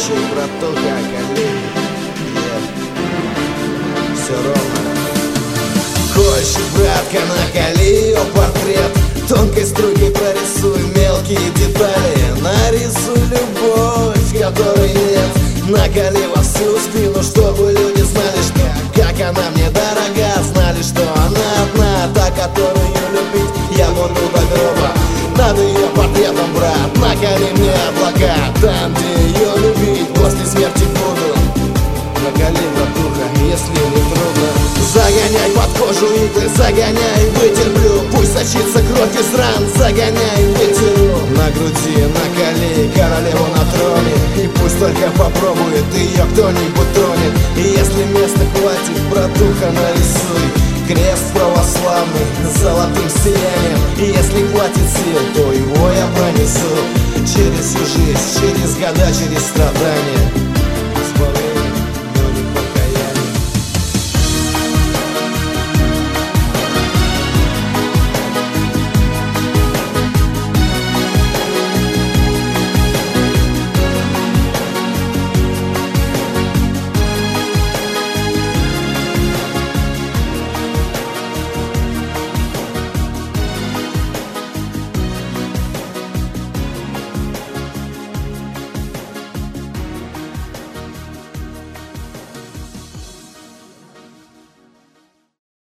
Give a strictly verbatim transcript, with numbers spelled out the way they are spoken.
Хочешь, братуха, колей, все ровно. Хочешь, братка, наколи ее портрет, тонкой струйкой прорисуй мелкие детали. Нарисуй любовь, которой нет, наколи во всю спину, чтобы люди знали, что как она мне дорога, знали, что она одна, та, которую любить я буду до гроба. Над ее портретом, брат, наколи мне облака, там, где ее любить после смерти буду. Наколи, братуха, если не трудно. Загоняй под кожу иглы, загоняй, вытерплю. Пусть сочится кровь из ран, загоняй, вытеру. На груди наколи королеву на троне, и пусть только попробует ее кто-нибудь тронет. И если места хватит, братуха, нарисуй крест православный с золотым сиянием. И если хватит сил, то его я пронесу через всю жизнь, через года, через страдания.